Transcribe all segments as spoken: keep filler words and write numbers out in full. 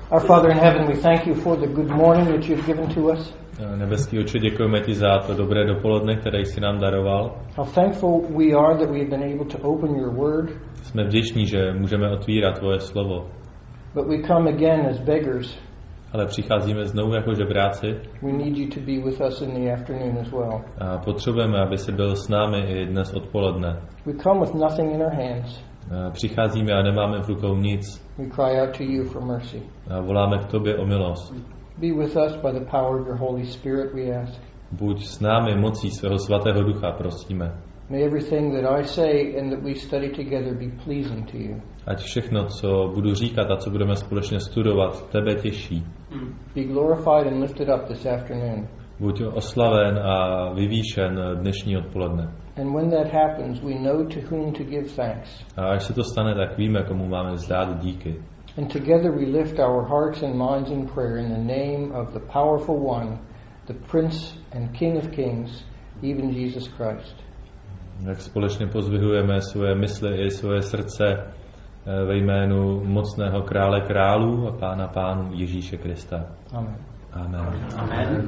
Our Father in heaven, we thank you for the good morning that you've given to us. Nebeský Otče, děkujeme ti za to dobré dopoledne, které jsi nám daroval. How thankful we are that we have been able to open your word. Jsme vděční, že můžeme otvírat tvoje slovo. But we come again as beggars. Ale přicházíme znovu jako žebráci. We need you to be with us in the afternoon as well. A potřebujeme, aby jsi byl s námi i dnes odpoledne. We come with nothing in our hands. A přicházíme a nemáme v rukou nic. We cry out to you for mercy. A voláme k tobě o milost. Be with us by the power of your Holy Spirit, we ask. Buď s námi mocí svého svatého ducha, prosíme. May everything that I say and that we study together be pleasing to you. Ať všechno, co budu říkat a co budeme společně studovat, tebe těší. Be glorified and lifted up this afternoon. Buď oslaven a vyvýšen dnešní odpoledne. And when that happens, we know to whom to give thanks. A až se to stane, tak víme, komu máme vzdát díky. And together we lift our hearts and minds in prayer in the name of the powerful one, the Prince and King of Kings, even Jesus Christ. Jak společně pozvihujeme svoje mysli i svoje srdce ve jménu mocného krále králů a pána pánů Ježíše Krista. Amen. Amen. Amen.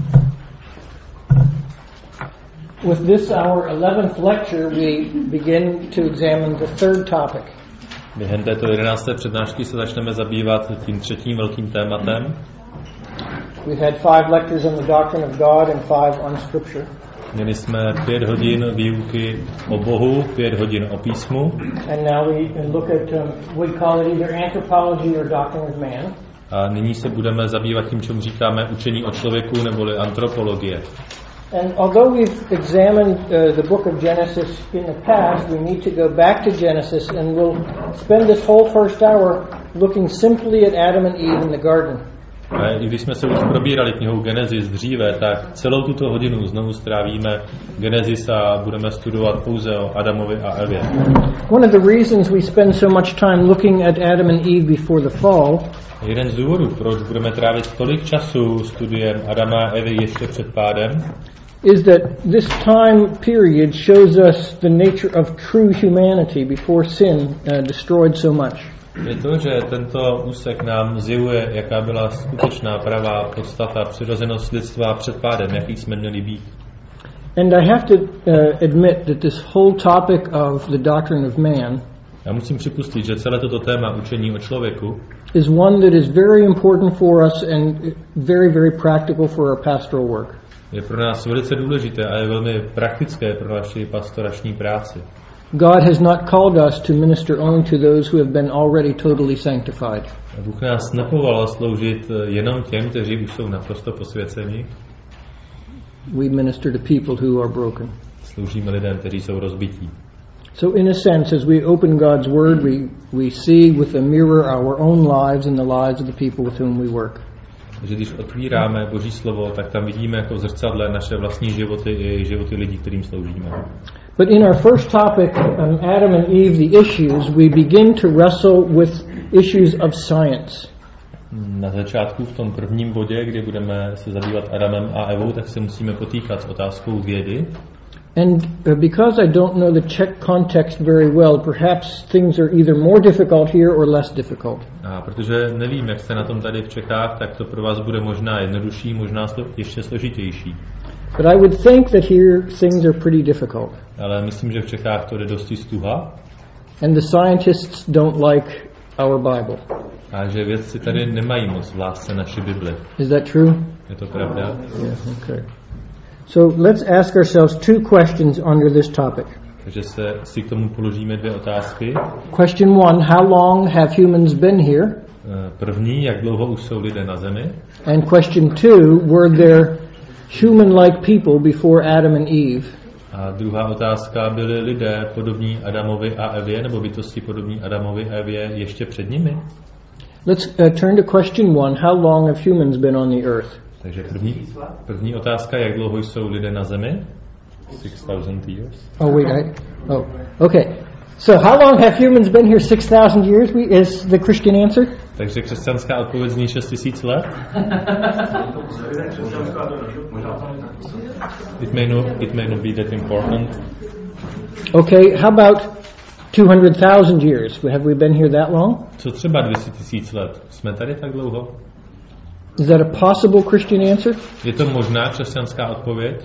With this our eleventh lecture, we begin to examine the third topic. Během této jedenácté přednášky se začneme zabývat tím třetím velkým tématem. We had five lectures on the doctrine of God and five on Scripture. Měli jsme pět hodin výuky o Bohu, pět hodin o písmu. And now we look at um, we call it either anthropology or doctrine of man. A nyní se budeme zabývat tím, čemu říkáme učení o člověku neboli antropologie. And although we've examined uh, the book of Genesis in the past, we need to go back to Genesis, and we'll spend this whole first hour looking simply at Adam and Eve in the garden. A i když jsme se už probírali knihou Genesis dříve, tak celou tuto hodinu znovu strávíme Genesis a budeme studovat pouze o Adamovi a Evě. One of the reasons we spend so much time looking at Adam and Eve before the fall Jeden z důvodů, proč budeme trávit tolik času studiem Adama a Evy ještě před pádem, is that this time period shows us the nature of true humanity before sin uh, destroyed so much. Je to, že tento úsek nám zjevuje, jaká byla skutečná pravá podstata, přirozenost lidstva před pádem, jaký jsme měli být. And I have to uh, admit that this whole topic of the doctrine of man Já musím připustit, že celé toto téma učení o člověku is one that is very important for us and very, very practical for our pastoral work. Je pro nás velice důležité a je velmi praktické pro naši pastorační práci. God has not called us to minister only to those who have been already totally sanctified. Bůh nás nepovolal sloužit jenom těm, kteří už jsou naprosto posvěceni. We minister to people who are broken. Sloužíme lidem, kteří jsou rozbití. So in a sense, as we open God's Word, we, we see with a mirror our own lives and the lives of the people with whom we work. Takže když otvíráme Boží slovo, tak tam vidíme jako v zrcadle naše vlastní životy i životy lidí, kterým sloužíme. But in our first topic, um, Adam and Eve, the issues, we begin to wrestle with issues of science. Na začátku v tom prvním bodě, kdy budeme se zabývat Adamem a Evou, tak se musíme potýkat s otázkou vědy. And uh, because I don't know the Czech context very well, perhaps things are either more difficult here or less difficult. A protože nevím, jak jste na tom tady v Čechách, tak to pro vás bude možná jednodušší, možná ještě složitější. But I would think that here things are pretty difficult. Ale myslím, že v Čechách to jde dosti stuha. And the scientists don't like our Bible. A že vědci tady nemají moc v lásce naši Bibli. Is that true? Je to pravda? Yeah, okay. So let's ask ourselves two questions under this topic. Takže se si k tomu položíme dvě otázky. Question one, how long have humans been here? První, jak dlouho už jsou lidé na zemi? And question two, were there human-like people before Adam and Eve? A druhá otázka, byli lidé podobní Adamovi a Evě, nebo bytosti podobní Adamovi a Evě ještě před nimi? Let's uh, turn to question one, how long have humans been on the earth? Takže první, první otázka, jak dlouho jsou lidé na zemi? six thousand years. Oh wait, I, oh, okay. So how long have humans been here? six thousand years we, is the Christian answer? Takže křesťanská odpověď zní šest tisíc let. It may not, it may not be that important. Okay, how about two hundred thousand years? Have we been here that long? Co třeba dvě stě tisíc let? Jsme tady tak dlouho? Is that a possible Christian answer? Je to možná křesťanská odpověď?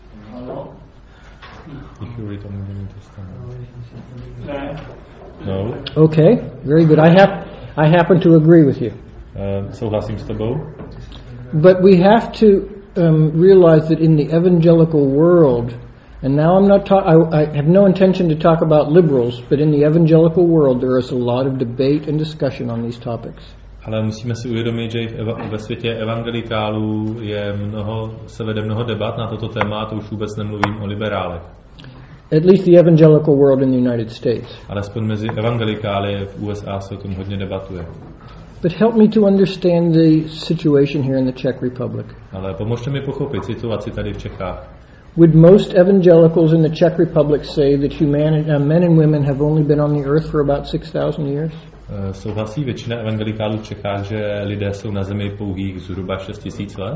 No. Okay, very good. I have I happen to agree with you. Uh, souhlasím s tebou. But we have to um, realize that in the evangelical world, and now I'm not ta- I, I have no intention to talk about liberals, but in the evangelical world there is a lot of debate and discussion on these topics. Ale musíme si uvědomit, že ve světě evangelikálů je mnoho, se vede mnoho debat na toto téma, to už vůbec nemluvím o liberálech. At least the evangelical world in the United States. Alespoň mezi evangelikály v U S A se o tom hodně debatuje. But help me to understand the situation here in the Czech Republic. Ale pomožte mi pochopit situaci tady v Čechách. Would most evangelicals in the Czech Republic say that humanity, uh, men and women have only been on the earth for about six thousand years? Uh, souhlasí většina evangelikálů v Čechách, že lidé jsou na zemi pouhých zhruba šest tisíc let?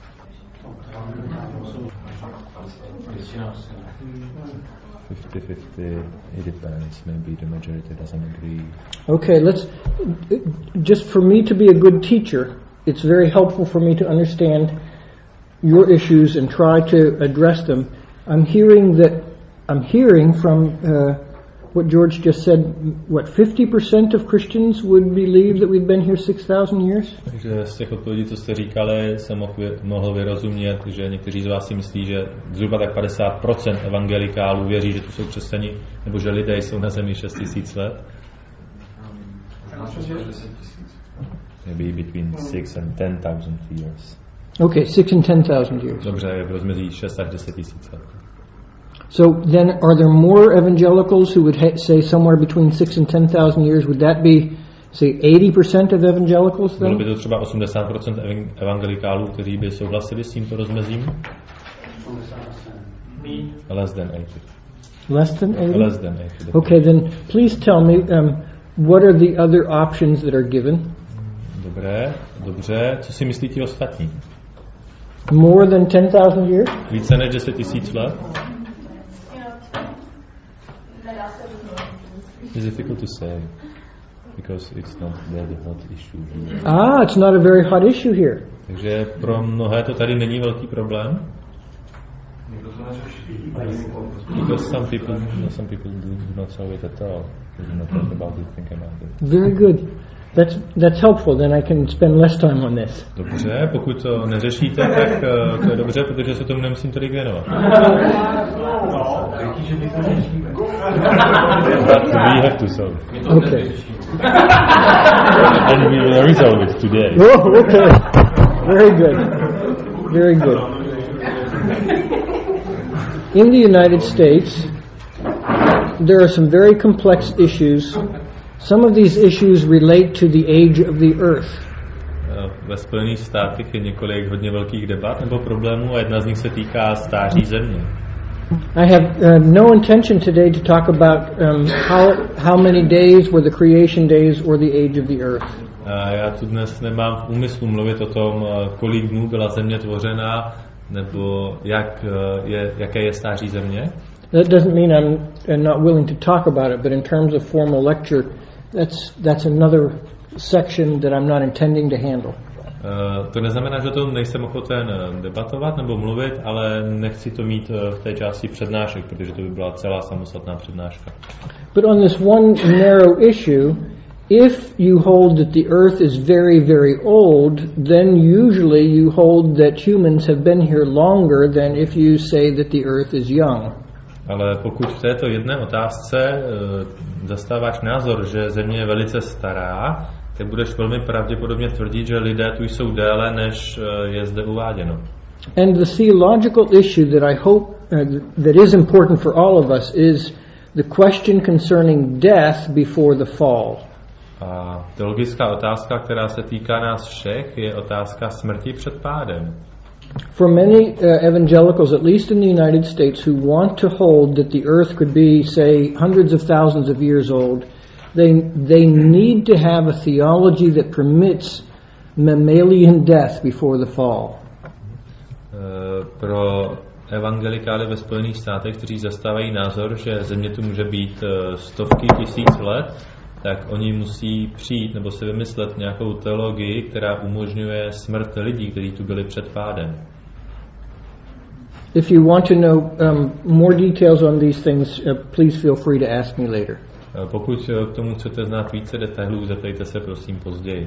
fifty fifty, it depends. Maybe the majority doesn't agree. Okay, let's, just for me to be a good teacher, it's very helpful for me to understand your issues and try to address them. I'm hearing that, I'm hearing from uh, what George just said, what, fifty percent of Christians would believe that we've been here six thousand years? Takže z těch odpovědí, co jste říkali, jsem mohl vyrozumět, že někteří z vás si myslí, že zhruba tak padesát procent evangelikálů věří, že tu jsou křesťani, nebo že lidé jsou na zemi šest tisíc let. Maybe between six and ten thousand years. Okay, six and ten thousand years. Dobře, v rozmezí šest až deset tisíc let. So then, are there more evangelicals who would ha- say somewhere between six and ten thousand years? Would that be, say, eighty percent of evangelicals then? Bylo by to třeba osmdesát procent evangelikálů, kteří by souhlasili s tímto rozmezím? Less than eighty. Less than eighty? Less than eighty. Okay, then please tell me, um, what are the other options that are given? Dobré, dobře. Co si myslí ti ostatní? More than ten thousand years? Více než deset tisíc let? It's difficult to say because it's not very hot issue here. Ah, it's not a very hot issue here. Takže pro mnohé to tady není velký problém. Because some people, some people do not solve it at all. They do not talk about it, think about it. Very good. That's that's helpful. Then I can spend less time on this. Dobře, pokud to neřešíte, tak uh, to je dobře, protože se tomu nemusím tolik věnovat. But we have to solve. Okay. And we will resolve it today. Oh, okay. Very good. Very good. In the United States, there are some very complex issues. Some of these issues relate to the age of the earth. Ve Spojených státech je několik hodně velkých debat nebo problémů a jedna z nich se týká stáří země. I have uh, no intention today to talk about um, how how many days were the creation days or the age of the earth. A já tu dnes nemám v úmyslu mluvit o tom, kolik dnů byla země tvořena, nebo jak je, jaké je stáří země. That doesn't mean I'm, I'm not willing to talk about it, but in terms of formal lecture, that's that's another section that I'm not intending to handle. Uh, to neznamená, že o tom nejsem ochoten debatovat nebo mluvit, ale nechci to mít v té části přednášek, protože to by byla celá samostatná přednáška. But on this one narrow issue, if you hold that the earth is very, very old, then usually you hold that humans have been here longer than if you say that the earth is young. Ale pokud v této jedné otázce uh, zastáváš názor, že země je velice stará, tak budeš velmi pravděpodobně tvrdit, že lidé tu jsou déle, než uh, je zde uváděno. And the theological issue that I hope uh, that is important for all of us is the question concerning death before the fall. A teologická otázka, která se týká nás všech, je otázka smrti před pádem. For many uh, evangelicals, at least in the United States, who want to hold that the earth could be, say, hundreds of thousands of years old, they they need to have a theology that permits mammalian death before the fall. Uh, pro evangelikály ve Spojených státech, kteří zastávají názor, že země tu může být stovky tisíc let, tak oni musí přijít nebo si vymyslet nějakou teologii, která umožňuje smrt lidí, kteří tu byli před pádem. If you want to know um, more details on these things, uh, please feel free to ask me later. Pokud k tomu chcete znát více detailů, zeptejte se prosím později.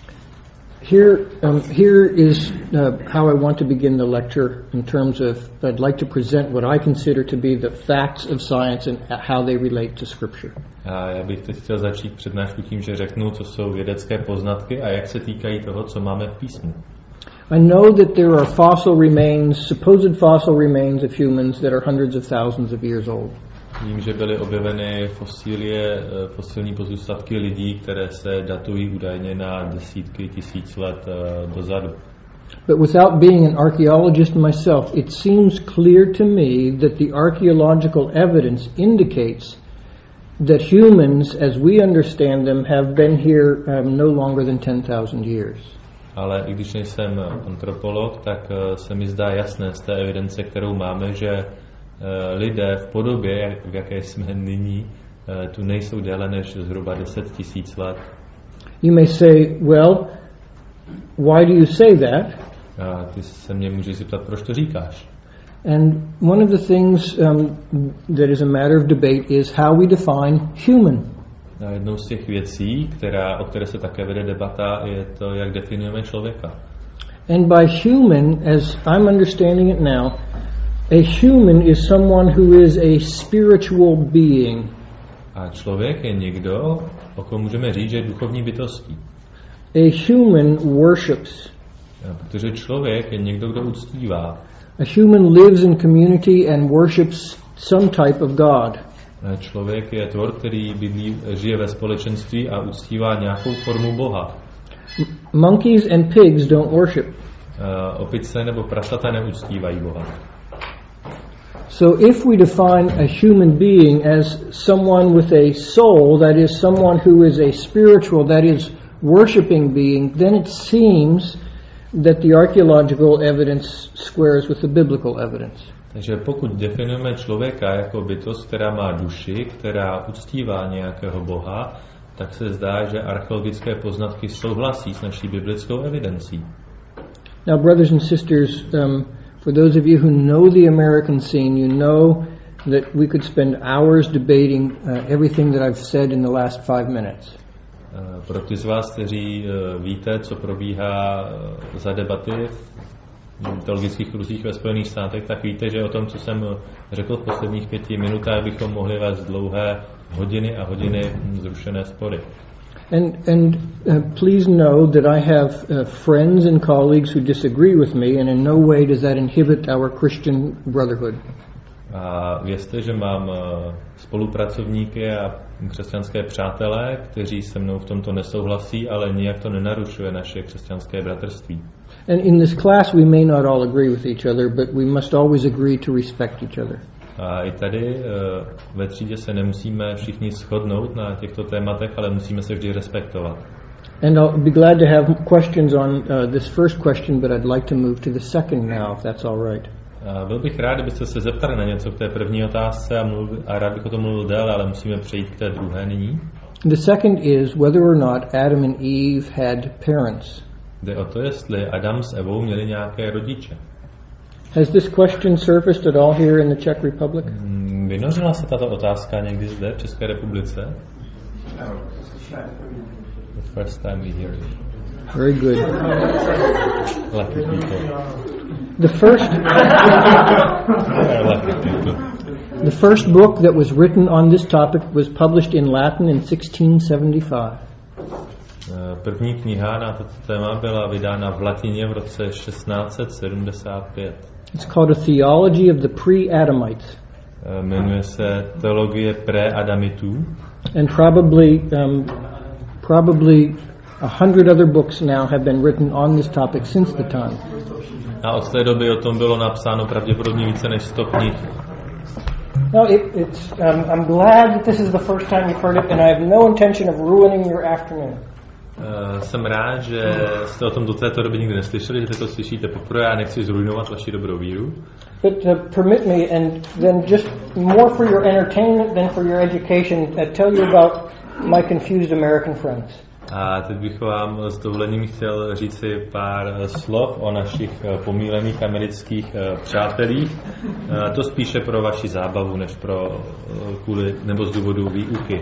Here, um, here is uh, how I want to begin the lecture in terms of, I'd like to present what I consider to be the facts of science and how they relate to Scripture. A já bych teď chtěl začít přednášku tím, že řeknu, co jsou vědecké poznatky a jak se týkají toho, co máme v písmu. I know that there are fossil remains, supposed fossil remains of humans that are hundreds of thousands of years old. Vím, že byly objeveny fosílie, fosilní pozůstatky lidí, které se datují údajně na desítky tisíc let dozadu. But without being an archaeologist myself, it seems clear to me that the archaeological evidence indicates that humans, as we understand them, have been here um, no longer than ten thousand years. Ale i když nejsem antropolog, tak se mi zdá jasné z té evidence, kterou máme, že lidé v podobě, v jaké jsme nyní, tu nejsou déle než zhruba deset tisíc let. You may say, well, why do you say that? A ty se mě můžeš zeptat, proč to říkáš? And one of the things um, that is a matter of debate is how we define human. A jednou z těch věcí, která, o které se také vede debata, je to, jak definujeme člověka. And by human, as I'm understanding it now, a human is someone who is a spiritual being. A člověk je někdo, o kom můžeme říct, že je duchovní bytostí. A human worships. A protože člověk je někdo, kdo uctívá. A human lives in community and worships some type of God. A člověk je tvor, který bydlí, žije ve společenství a uctívá nějakou formu Boha. Monkeys and pigs don't worship. Uh, opice nebo prasata neuctívají Boha. So if we define a human being as someone with a soul, that is someone who is a spiritual, that is worshiping being, then it seems that the archaeological evidence squares with the biblical evidence. Takže pokud definujeme člověka jako bytost, která má duši, která uctívá nějakého Boha, tak se zdá, že archeologické poznatky souhlasí s naší biblickou evidencí. Now, brothers and sisters, um, for those of you who know the American scene, you know that we could spend hours debating uh, everything that I've said in the last five minutes. Uh, pro ty z vás, kteří uh, víte, co probíhá uh, za debaty v teologických kruzích ve Spojených státech, tak víte, že o tom, co jsem řekl v posledních pěti minutách, bychom mohli vést dlouhé hodiny a hodiny zrušené spory. And, and uh, please know that I have uh, friends and colleagues who disagree with me, and in no way does that inhibit our Christian brotherhood. A vězte, že mám uh, spolupracovníky a křesťanské přátelé, kteří se mnou v tomto nesouhlasí, ale nijak to nenarušuje naše křesťanské bratrství. And in this class we may not all agree with each other, but we must always agree to respect each other. A i tady uh, ve třídě se nemusíme všichni shodnout na těchto tématech, ale musíme se vždy respektovat. And I'll be glad to have questions on uh, this first question, but I'd like to move to the second now, if that's all right. A byl bych rád, kdybyste se zeptali na něco k té první otázce a, mluvil, a rád bych o tom mluvil déle, ale musíme přejít k té druhé nyní. The second is whether or not Adam and Eve had parents. Jde o to, jestli Adam s Evou měli nějaké rodiče. Has this question surfaced at all here in the Czech Republic? Hmm, vynořila se tato otázka někdy zde v České republice? The first time we hear it. Very good. Lucky people. The first Lucky people. The first book that was written on this topic was published in Latin in sixteen seventy-five. První kniha na toto téma byla vydána v latině v roce šestnáct sedmdesát pět. It's called A Theology of the Pre-Adamites. Jmenuje se Teologie pre-Adamitů. And probably um, probably a hundred other books now have been written on this topic since the time. A od té doby o tom bylo napsáno pravděpodobně více než sto knih. No, it, it's. Um, I'm glad that this is the first time you've heard it, and I have no intention of ruining your afternoon. Uh, jsem rád, že jste o tom do této doby nikdy neslyšeli, že to slyšíte poprvé, já nechci zrujnovat vaši dobrou víru. But uh, permit me, and then just more for your entertainment than for your education, uh, tell you about my confused American friends. A teď bych vám s dovolením chtěl říci pár slov o našich pomílených amerických přátelích. To spíše pro vaši zábavu, než pro kvůli nebo z důvodu výuky.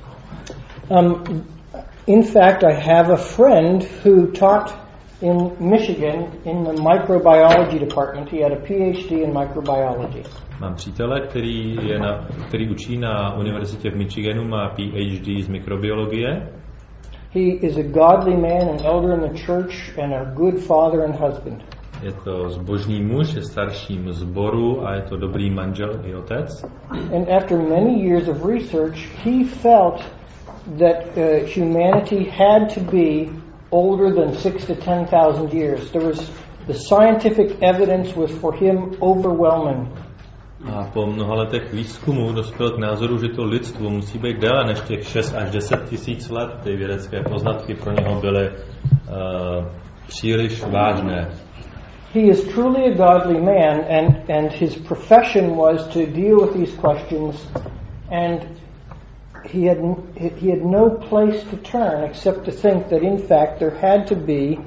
Um, in fact, I have a friend who taught in Michigan in the microbiology department. He had a P H D in microbiology. Mám přítele, který, je na, který učí na univerzitě v Michiganu, má P H D z mikrobiologie. He is a godly man, an elder in the church, and a good father and husband. Je to zbožný muž, je starším sboru a je to dobrý manžel i otec. And after many years of research, he felt that uh, humanity had to be older than six to ten thousand years. There was the scientific evidence was for him overwhelming. A po mnoha letech výzkumu dospěl k názoru, že to lidstvo musí být déle než těch šest až deset tisíc let. Ty vědecké poznatky pro něho byly uh, příliš vážné. He is truly a godly man, and, and his profession was to deal with these questions, and he had, he had no place to turn except to think that in fact there had to be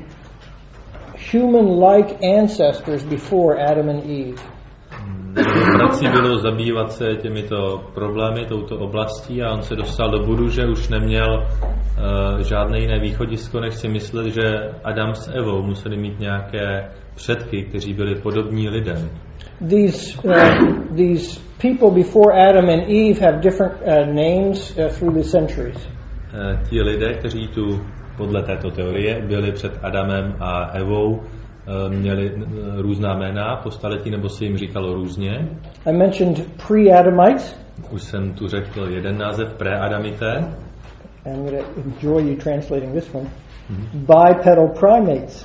human-like ancestors before Adam and Eve. Prací bylo zabývat se těmito problémy, touto oblastí, a on se dostal do bodu, že už neměl uh, žádné jiné východisko, než si myslet, že Adam s Evou museli mít nějaké předky, kteří byli podobní lidem. These, uh, these people before Adam and Eve have different uh, names uh, through the centuries. Uh, ti lidé, kteří tu podle této teorie byli před Adamem a Evou, měli různá jména po staletí, nebo se jim říkalo různě. I mentioned pre-Adamites. Už jsem tu řekl jeden název, pre-Adamité. I'm going to enjoy you translating this one. Mm-hmm. Bipedal primates.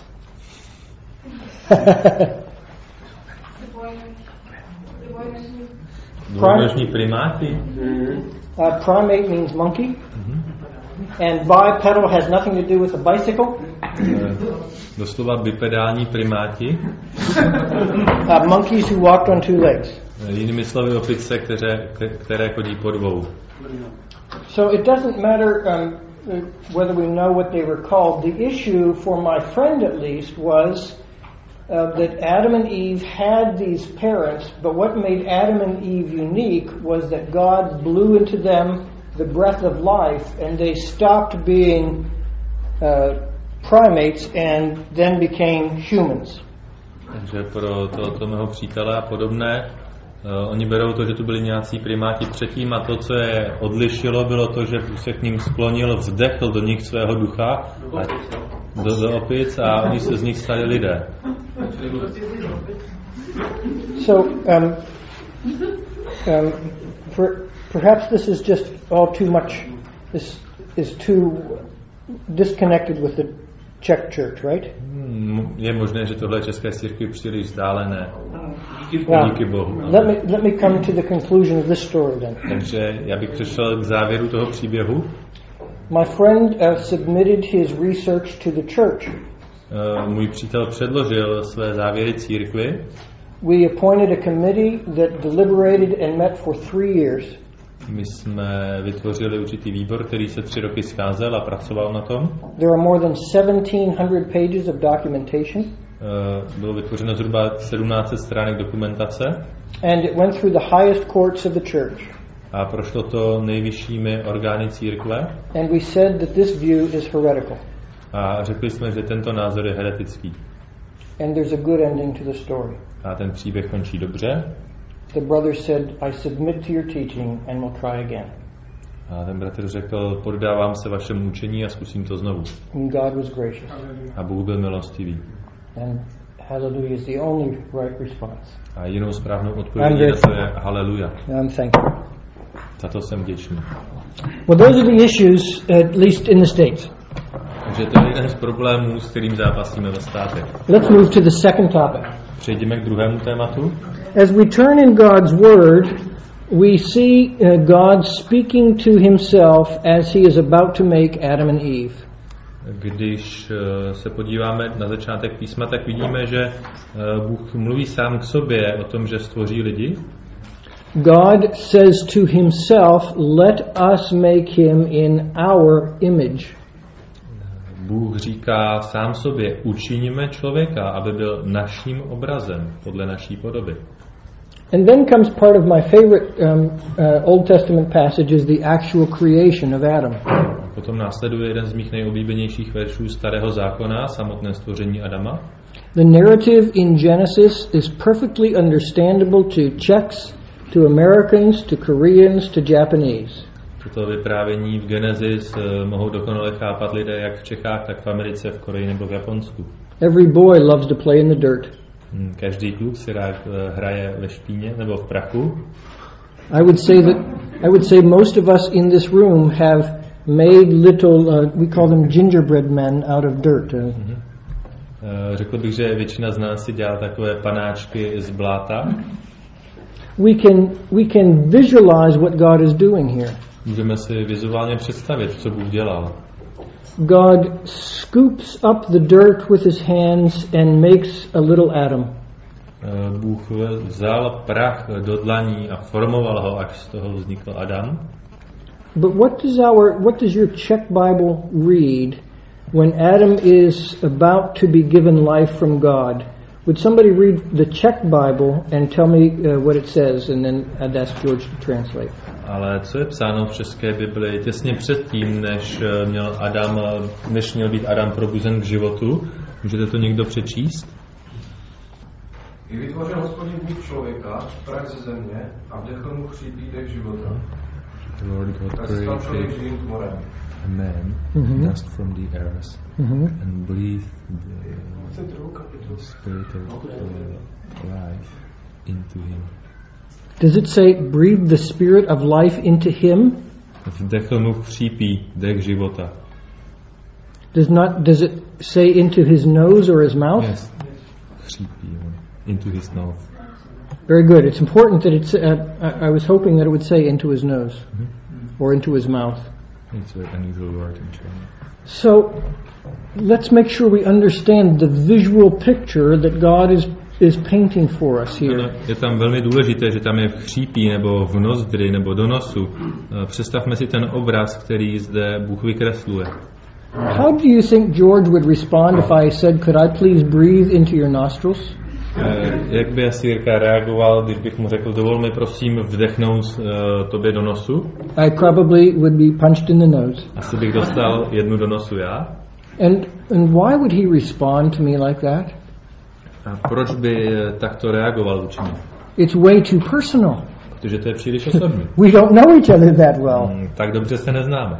Dvojnožní primáty. Uh, primate means monkey. Mm-hmm. And bipedal has nothing to do with a bicycle. Doslova bipedální primáti. Uh, monkeys who walked on two legs. Jinými slovy opice, které, které chodí po dvou. So it doesn't matter um, whether we know what they were called. The issue for my friend at least was uh, that Adam and Eve had these parents, but what made Adam and Eve unique was that God blew into them the breath of life, and they stopped being uh, primates and then became humans. Takže pro tohoto mého přítele a podobné, uh, oni berou to, že tu byli nějací primáti předtím, a to, co je odlišilo, bylo to, že se k ním sklonil, vzdechl do nich svého ducha a do, do opic, a oni se z nich stali lidé. So, um, um, for, perhaps this is just all too much. This is too disconnected with the Czech church, right? Je možné, že tohle české církvi příliš vzdálené. Well, díky Bohu. Let me let me come to the conclusion of this story then. Takže já bych přešel k závěru toho příběhu. My friend uh, submitted his research to the church. Uh, můj přítel předložil své závěry církvi. We appointed a committee that deliberated and met for three years. My jsme vytvořili určitý výbor, který se tři roky scházel a pracoval na tom. There are more than seventeen hundred pages of documentation. Uh, bylo vytvořeno zhruba sedmnáct set stránek dokumentace. And it went through the highest courts of the church. A prošlo to nejvyššími orgány církve. And we said that this view is heretical. A řekli jsme, že tento názor je heretický. And there's a good ending to the story. A ten příběh končí dobře. The brother said, I submit to your teaching and will try again. A ten bratr řekl, poddávám se vašemu učení a zkusím to znovu. And God was gracious. A Bůh byl milostivý. And hallelujah is the only right response. A jinou správnou odpovědí na to je haleluja. I'm thankful. Za to jsem vděčný. Well, those are the issues, at least in the States. Takže to je jeden z problémů, s kterým zápasíme ve státech. Let's move to the second topic. Přejdeme k druhému tématu. As we turn in God's Word, we see uh, God speaking to himself as he is about to make Adam and Eve. Když se podíváme na začátek písma, tak vidíme, že Bůh mluví sám k sobě o tom, že stvoří lidi. God says to himself, let us make him in our image. Bůh říká sám sobě, učiníme člověka, aby byl naším obrazem, podle naší podoby. And then comes part of my favorite um, uh, Old Testament passages, the actual creation of Adam. Potom následuje jeden z mých nejoblíbenějších veršů Starého zákona, samotné stvoření Adama. The narrative in Genesis is perfectly understandable to Czechs, to Americans, to Koreans, to Japanese. Toto vyprávění v Genesis mohou dokonale chápat lidé jak v Čechách, tak v Americe, v Koreji nebo v Japonsku. Every boy loves to play in the dirt. Každý kluk si rád hraje ve špíně nebo v prachu. I would say that I would say most of us in this room have made little uh, we call them gingerbread men out of dirt. Uh, mm-hmm. uh, řekl bych, že většina z nás si dělá takové panáčky z bláta. We can we can visualize what God is doing here. Můžeme si vizuálně představit, co Bůh dělal. God scoops up the dirt with his hands and makes a little Adam. Bůh vzal prach do dlaní a formoval ho, až z toho vznikl Adam. But what does our what does your Czech Bible read when Adam is about to be given life from God? Would somebody read the Czech Bible and tell me uh, what it says, and then I'd ask George to translate. Ale co je psáno v české Bibli těsně předtím, než měl Adam, než měl být Adam probuzen k životu? Můžete to někdo přečíst? I vytvořil Hospodin Bůh člověka, prach ze země, a vdechl mu chřípý dech života. Tak se stal člověk živým tvorem. A man, mm-hmm. dust from the earth, mm-hmm. and breathed the, the spirit of uh, life into him. Does it say breathe the spirit of life into him? Vdechl mu chřípí dech života. Does not does it say into his nose or his mouth? Yes. Chřípí into his nose. Very good. It's important that it's. Uh, I, I was hoping that it would say into his nose, mm-hmm. or into his mouth. It's an unusual word in German. So, let's make sure we understand the visual picture that God is is painting for us here. No, je tam velmi důležité, že tam je v chřípí nebo v nozdry nebo do nosu. Představme si ten obraz, který zde Bůh vykresluje. How do you think George would respond if I said, "Could I please breathe into your nostrils"? Jak by asi Jirka reagoval, když bych mu řekl, dovol mi prosím vdechnout uh, tobě do nosu? I probably would be punched in the nose. Asi bych dostal jednu do nosu já. And and why would he respond to me like that? A proč by takto reagoval vůči mě? It's way too personal. Protože to je příliš osobní. We don't know each other that well. Hmm, tak dobře se neznáme.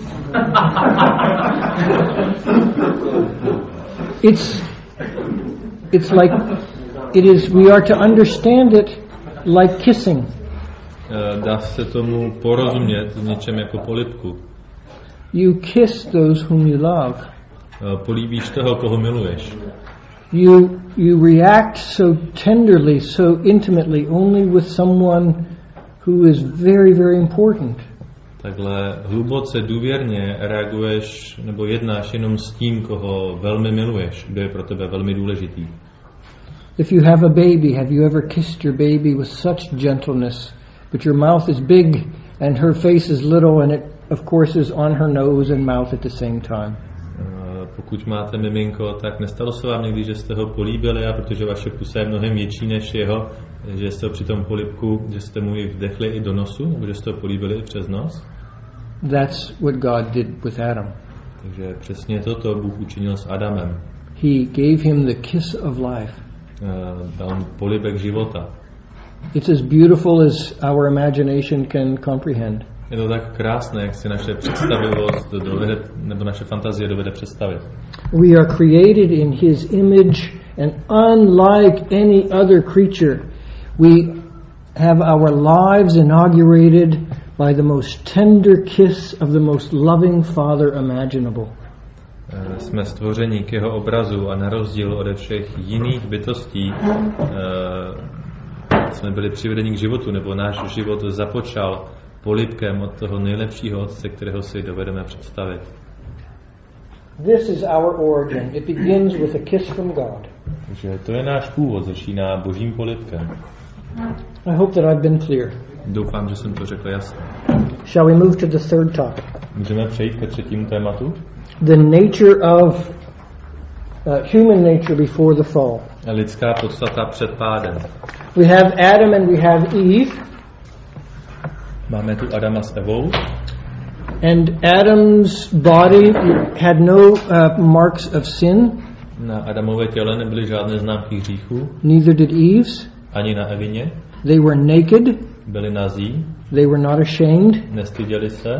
It's it's like it is. We are to understand it like kissing. Dá se tomu porozumět v něčem jako polibku. You kiss those whom you love. Políbíš toho, koho miluješ. You you react so tenderly, so intimately, only with someone who is very, very important. Takhle hluboce důvěrně reaguješ nebo jednáš jenom s tím, koho velmi miluješ, kdo je pro tebe velmi důležitý. If you have a baby, have you ever kissed your baby with such gentleness, but your mouth is big and her face is little, and it of course is on her nose and mouth at the same time? Pokud máte miminko, tak nestalo se vám někdy, že jste ho políbili, a protože vaše pusa je mnohem větší než jeho, že jste ho při tom polibku, že jste mu ji vdechli i do nosu, nebo že jste ho políbili i přes nos? That's what God did with Adam. Takže přesně toto Bůh učinil s Adamem. He gave him the kiss of life. Uh, dal mu polibek života. It's as beautiful as our imagination can comprehend. Je to tak krásné, jak si naše představivost dovede, nebo naše fantazie dovede představit. We are created in his image, and unlike any other creature, we have our lives inaugurated by the most tender kiss of the most loving Father imaginable. Jsme stvoření k jeho obrazu a na rozdíl ode všech jiných bytostí jsme byli přivedeni k životu, nebo náš život započal polibkem od toho nejlepšího otce, kterého si dovedeme představit. This is our origin. It begins with a kiss from God. Takže to je náš původ, začíná božím polibkem. I hope that I've been clear. Doufám, že jsem to řekl jasně. Shall we move to the third topic? Můžeme přejít ke třetímu tématu? The nature of uh, human nature before the fall. Lidská podstata před pádem. We have Adam and we have Eve. Máme tu Adama s Evou. And Adam's body had no uh, marks of sin. Na Adamově těle nebyly žádné známky hříchu. Neither did Eve's. Ani na Evině. They were naked. Byli nazí. They were not ashamed. Nestyděli se.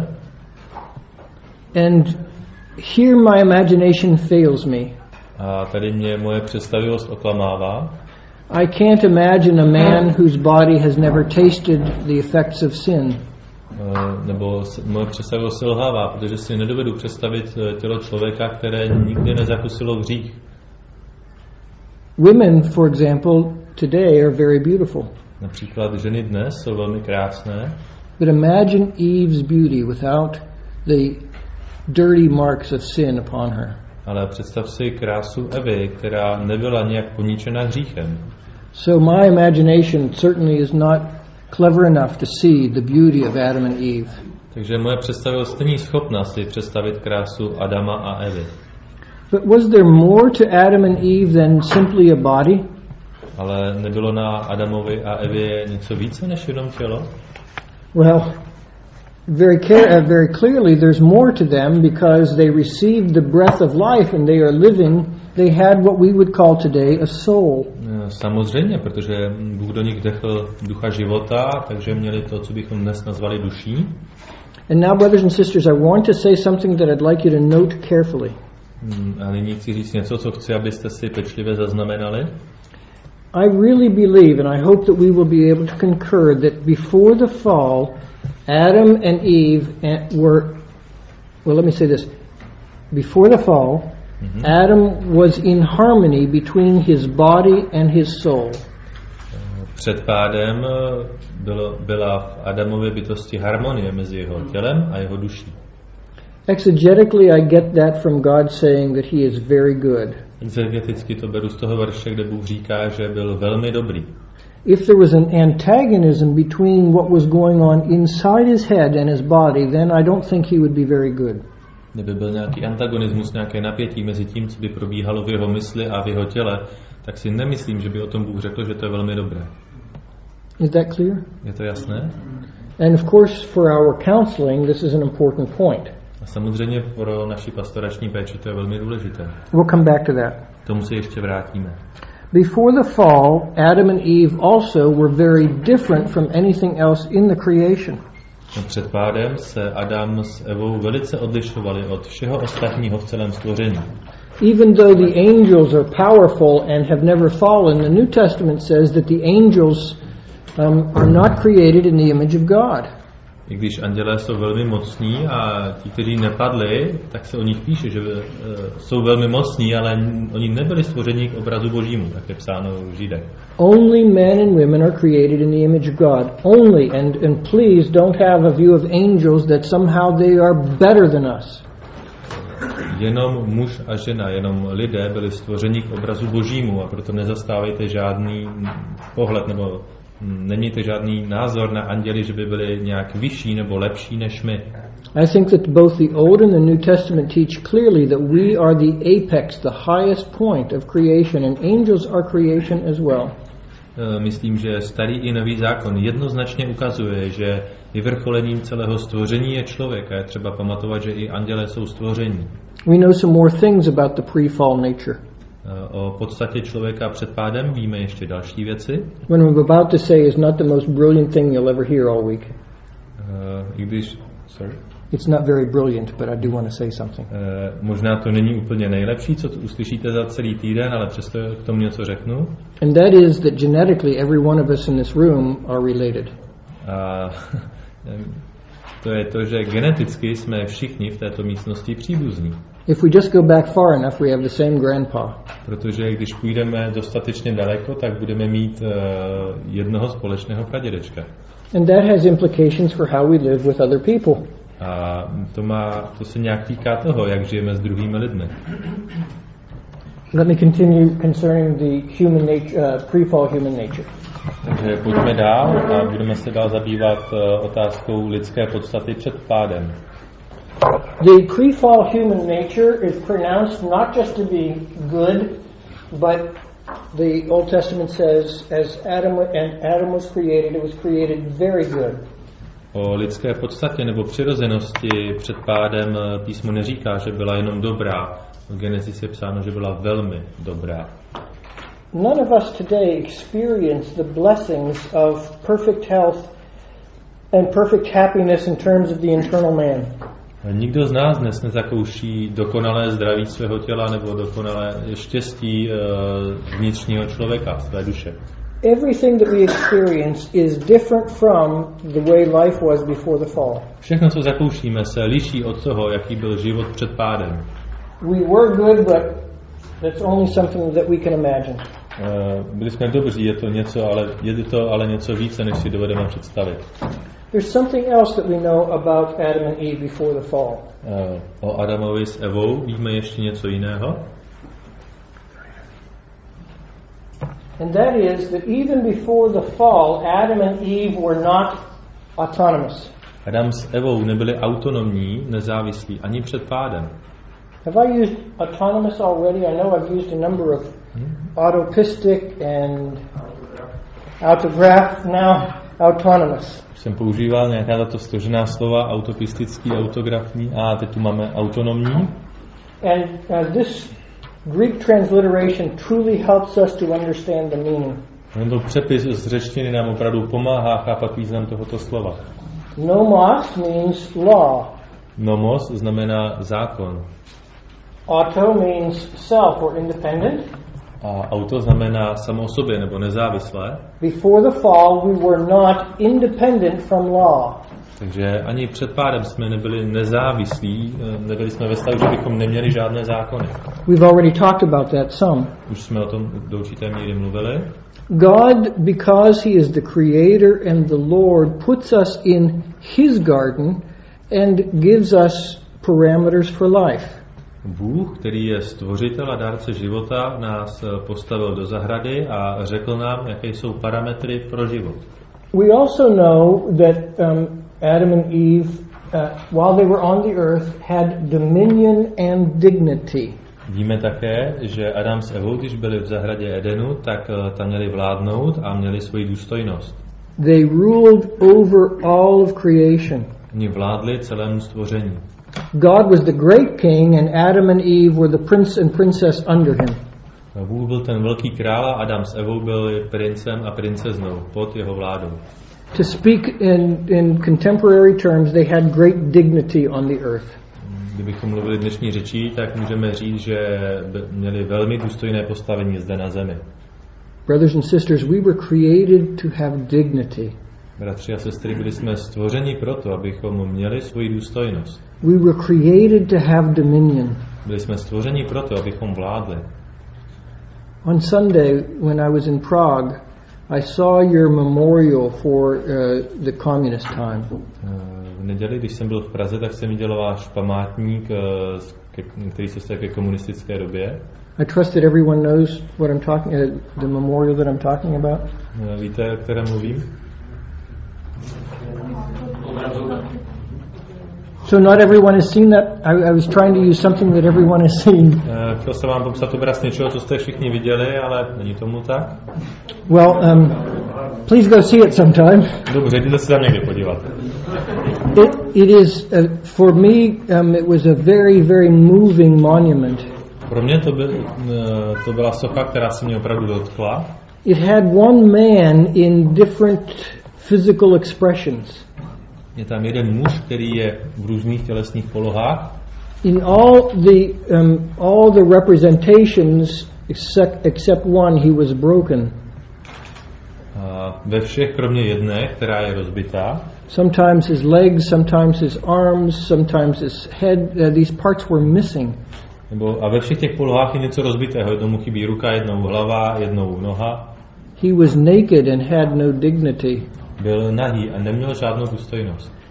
And here my imagination fails me. A tady mě moje představivost oklamává. I can't imagine a man whose body has never tasted the effects of sin. Uh, nebo moje představivost se lhává, protože si nedovedu představit tělo člověka, které nikdy nezakusilo hřích. Women, for example, today are very beautiful. Například ženy dnes jsou velmi krásné. But imagine Eve's beauty without the dirty marks of sin upon her. Ale představ si krásu Evy, která nebyla nějak poničena hříchem. So my imagination certainly is not clever enough to see the beauty of Adam and Eve. Takže moje představivost není schopna si představit krásu Adama a Evy. But was there more to Adam and Eve than simply a body? Ale nebylo na Adamovi a Evě něco více než jenom tělo? Well, very, care, uh, very clearly there's more to them because they received the breath of life and they are living. They had what we would call today a soul. Samozřejmě, protože Bůh do nich vdechl ducha života, takže měli to, co bychom dnes nazvali duší. And now, brothers and sisters, I want to say something that I'd like you to note carefully. A nyní chci říct něco, co chci, abyste si pečlivě zaznamenali. I really believe, and I hope that we will be able to concur, that before the fall, Adam and Eve were, well, let me say this. Before the fall, mm-hmm. Adam was in harmony between his body and his soul. Před pádem bylo, byla v Adamově bytosti harmonie mezi jeho tělem a jeho duší. Exegetically, I get that from God saying that he is very good. Exegeticky to beru z toho verše, kde Bůh říká, že byl velmi dobrý. If there was an antagonism between what was going on inside his head and his body, then I don't think he would be very good. Kdyby byl nějaký antagonismus, nějaké napětí mezi tím, co by probíhalo v jeho mysli a v jeho těle, tak si nemyslím, že by o tom Bůh řekl, že to je velmi dobré. Is that clear? Je to jasné? And of course for our counseling this is an important point. A samozřejmě pro naši pastorační péči to je velmi důležité. We'll come back to that. K tomu se ještě vrátíme. Before the fall, Adam and Eve also were very different from anything else in the creation. Před pádem se Adam s Evou velice odlišovali od všeho ostatního v celém stvoření. Even though the angels are powerful and have never fallen, the New Testament says that the angels um, are not created in the image of God. I když andělé jsou velmi mocní a ti, kteří nepadli, tak se o nich píše, že uh, jsou velmi mocní, ale oni nebyli stvořeni k obrazu Božímu, tak je psáno v Židech. Only men and women are created in the image of God. Only, and, and please don't have a view of angels that somehow they are better than us. Jenom muž a žena, jenom lidé byli stvořeni k obrazu Božímu a proto nezastávejte žádný pohled nebo nemějte žádný názor na anděli, že by byli nějak vyšší nebo lepší než my. I think that both the Old and the New Testament teach clearly that we are the apex, the highest point of creation, and angels are creation as well. Myslím, že Starý i Nový zákon jednoznačně ukazuje, že vyvrcholením celého stvoření je člověk a je třeba pamatovat, že i andělé jsou stvoření. We know some more things about the pre-fall nature. O podstatě člověka před pádem víme ještě další věci. What I'm about to say is not the most brilliant thing you'll ever hear all week. Uh, I když, sorry? It's not very brilliant, but I do want to say something. Uh, možná to není úplně nejlepší, co uslyšíte za celý týden, ale přesto k tomu něco řeknu. And that is that genetically every one of us in this room are related. Uh, to je to, že geneticky jsme všichni v této místnosti příbuzní. If we just go back far enough, we have the same grandpa. Protože když půjdeme dostatečně daleko, tak budeme mít uh, jednoho společného pradědečka. And that has implications for how we live with other people. A to, má, to se nějak týká toho, jak žijeme s druhými lidmi. Let me continue concerning the human nature, uh, pre-fall human nature. Takže pojďme dál a budeme se dál zabývat uh, otázkou lidské podstaty před pádem. The pre-fall human nature is pronounced not just to be good, but the Old Testament says, as Adam and Adam was created, it was created very good. O lidské podstatě nebo přirozenosti před pádem písmo neříká, že byla jenom dobrá. V Genesis je psáno, že byla velmi dobrá. None of us today experience the blessings of perfect health and perfect happiness in terms of the internal man. Nikdo z nás dnes nezakouší dokonalé zdraví svého těla nebo dokonalé štěstí uh, vnitřního člověka, své duše. Everything that we experience is different from the way life was before the fall. Všechno, co zakoušíme, se liší od toho, jaký byl život před pádem. We were good, but that's only something that we can imagine. Uh, byli jsme dobří, je to něco, ale je to ale něco více, než si dovedeme představit. There's something else that we know about Adam and Eve before the fall. Uh, o Adamovi s Evou víme ještě něco jiného. And that is that even before the fall, Adam and Eve were not autonomous. Adam s Evou nebyli autonomní, nezávislí ani před pádem. Have I used autonomous already? I know I've used a number of autopistic and autograph, now autonomous. Jsem používal nějaká tato složená slova, autopistický, autografní, a teď tu máme autonomní. And uh, this Greek transliteration truly helps us to understand the meaning. Tento přepis z řečtiny nám opravdu pomáhá chápat význam tohoto slova. Nomos means law. Nomos znamená zákon. Auto means self or independent. A auto znamená samo o sobě nebo nezávislé. Before the fall we were not independent from law. Takže ani před pádem jsme nebyli nezávislí, nebyli jsme ve stavu, že bychom neměli žádné zákony. We've already talked about that some. Už jsme o tom do určité míry mluvili. God, because he is the creator and the Lord, puts us in his garden and gives us parameters for life. Bůh, který je stvořitel a dárce života, nás postavil do zahrady a řekl nám, jaké jsou parametry pro život. We also know that um, Adam and Eve, uh, while they were on the earth, had dominion and dignity. Víme také, že Adam s Evou, když byli v zahradě Edenu, tak uh, tam měli vládnout a měli svoji důstojnost. They ruled over all of creation. Oni vládli celému stvoření. God was the great king and Adam and Eve were the prince and princess under him. Bůh byl ten velký král a Adam s Evou byli princem a princeznou pod jeho vládou. To speak in, in contemporary terms, they had great dignity on the earth. Kdybychom mluvili dnešní řečí, tak můžeme říct, že měli velmi důstojné postavení zde na zemi. Brothers and sisters, we were created to have dignity. Bratři a sestry, byli jsme stvořeni proto, abychom měli svoji důstojnost. We were created to have dominion. Byli jsme stvořeni proto, abychom vládli. On Sunday, when I was in Prague, I saw your memorial for uh, the communist time. V neděli, když jsem byl v Praze, tak jsem viděl váš památník, který se vztahuje ke komunistické době. I trust that everyone knows what I'm talking, uh, the memorial that I'm talking about. Víte, o kterém mluvím? So not everyone has seen that. I, I was trying to use something that everyone has seen. Chtěl jsem vám popsat obraz něčeho, co jste všichni viděli, ale není tomu tak. Well, um, please go see it sometime. Dobře, jděte se tam někdy podívat. It, it is, uh, for me, um, it was a very, very moving monument. Pro mě to, by, uh, to byla socha, která se mě opravdu dotkla. It had one man in different physical expressions. Je tam jeden muž, který je v různých tělesných polohách. In all the um, all the representations except, except one, he was broken. A ve všech kromě jedné, která je rozbitá. Sometimes his legs, sometimes his arms, sometimes his head. Uh, these parts were missing. Nebo a ve všech těch polohách je něco rozbitého. Jednou mu chybí ruka, jednou hlava, jednou noha. He was naked and had no dignity. Byl nahý a neměl žádnou důstojnost.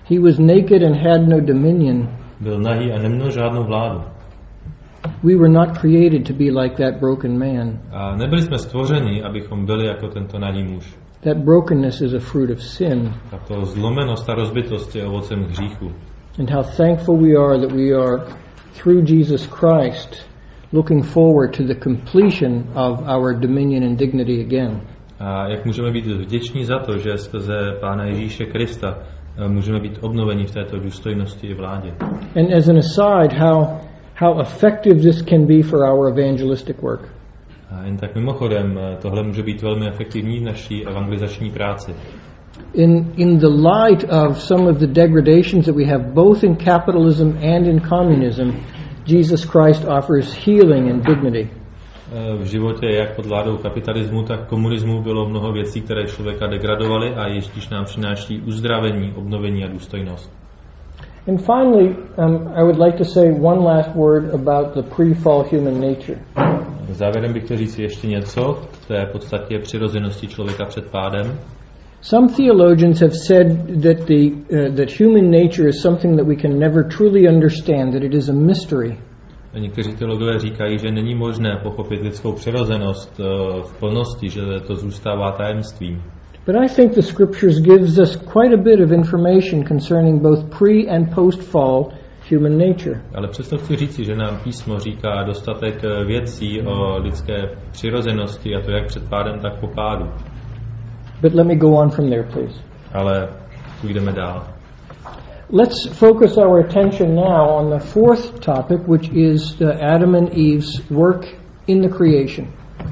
He was naked and had no dominion. Byl nahý a neměl žádnou vládu. We were not created to be like that broken man. A nebyli jsme stvořeni, abychom byli jako tento nahý muž. That brokenness is a fruit of sin. Tato zlomenost a rozbitost je ovocem hříchu. And how thankful we are that we are, through Jesus Christ, looking forward to the completion of our dominion and dignity again. A jak můžeme být vděční za to, že skrze Pána Ježíše Krista můžeme být obnoveni v této důstojnosti i vládě. And as an aside, how how effective this can be for our evangelistic work. A jen tak mimochodem, tohle může být velmi efektivní v naší evangelizační práci. In in the light of some of the degradations that we have both in capitalism and in communism, Jesus Christ offers healing and dignity. V životě jak pod vládou kapitalismu, tak komunismu bylo mnoho věcí, které člověka degradovaly a Ježíš nám přináší uzdravení, obnovení a důstojnost. And finally, um, I would like to say one last word about the pre-fall human nature. Závěrem bych chtěl říct ještě něco k té podstatě přirozenosti člověka před pádem. Some theologians have said that the uh, that human nature is something that we can never truly understand, that it is a mystery. A někteří teologové říkají, že není možné pochopit lidskou přirozenost uh, v plnosti, že to zůstává tajemstvím. But I think the scriptures gives us quite a bit of information concerning both pre and post-fall human nature. Ale přesto chci říci, že nám písmo říká dostatek věcí o lidské přirozenosti, a to jak před pádem, tak po pádu. But let me go on from there, please. Ale půjdeme dál. Let's focus our attention now on the fourth topic, which is the Adam and Eve's work in the creation.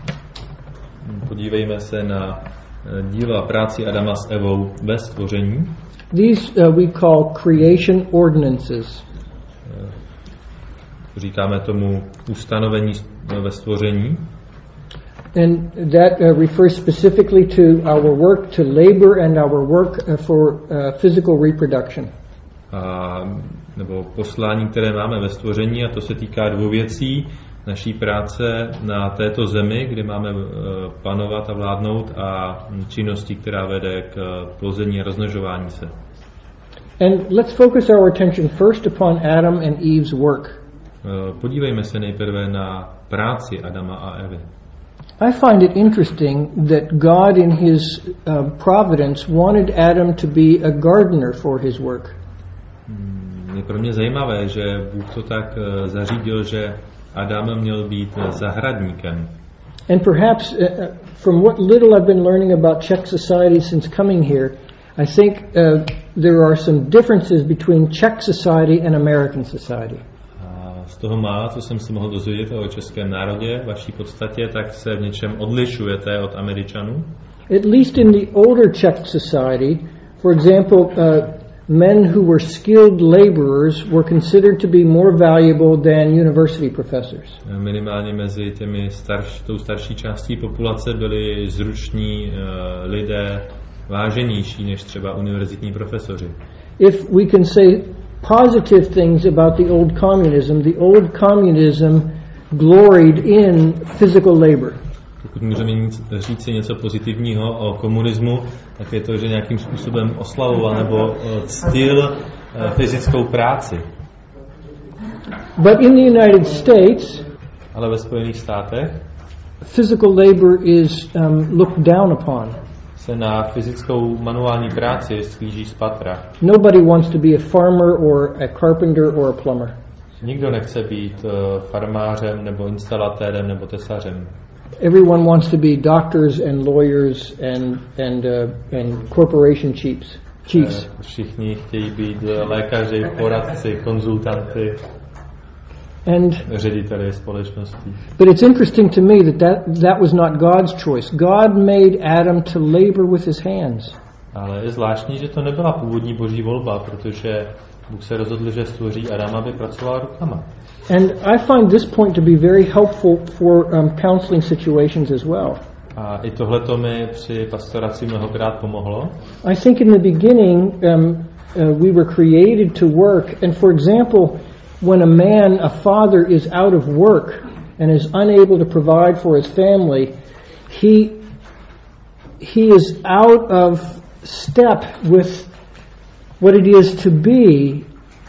Podívejme se na dílo a práci Adama s Evou ve stvoření. These uh, we call creation ordinances. Říkáme tomu ustanovení ve stvoření. And that uh, refers specifically to our work to labor and our work uh, for uh, physical reproduction. A, nebo poslání, které máme ve stvoření, a to se týká dvou věcí. Naší práce na této zemi, kde máme uh, panovat a vládnout, a činnosti, která vede k plození a rozmnožování se. And let's focus our attention first upon Adam and Eve's work. Uh, podívejme se nejprve na práci Adama a Evy. I find it interesting that God in his uh, providence wanted Adam to be a gardener for his work. Je pro mě zajímavé, že Bůh to tak uh, zařídil, že Adam měl být zahradníkem. And perhaps uh, from what little I've been learning about Czech society since coming here, I think uh, there are some differences between Czech society and American society. Z toho mála, co jsem se mohl dozvědět o českém národě, vaší podstatě, tak se v něčem odlišujete od Američanů. At least in the older Czech society, for example, uh, men who were skilled laborers were considered to be more valuable than university professors. Minimálně mezi těmi starš, tou starší částí populace byli zruční uh, lidé váženější než třeba univerzitní profesoři. If we can say positive things about the old communism, the old communism gloried in physical labor. Pokud můžeme říct něco pozitivního o komunismu, tak je to, že nějakým způsobem oslavoval nebo ctil fyzickou práci. But in the United States, ale ve Spojených státech, physical labor is um, looked down upon. Se na fyzickou manuální práci sklíží z patra. Nobody wants to be a farmer or a carpenter or a plumber. Nikdo nechce být uh, farmářem nebo instalatérem nebo tesařem. Everyone wants to be doctors and lawyers and and uh, and corporation chiefs. Chiefs. Všichni chtějí být lékaři, poradci, konzultanty. And řediteli společností. But it's interesting to me that, that that was not God's choice. God made Adam to labor with his hands. Ale je zvláštní, že to nebyla původní boží volba, protože Bůh se rozhodl, že stvoří Adama, aby pracoval rukama. And I find this point to be very helpful for um, counseling situations as well. A i tohleto mi při pastoraci mnohokrát pomohlo. I think in the beginning um, uh, we were created to work, and for example, when a man, a father, is out of work and is unable to provide for his family, he he is out of step with what it is to be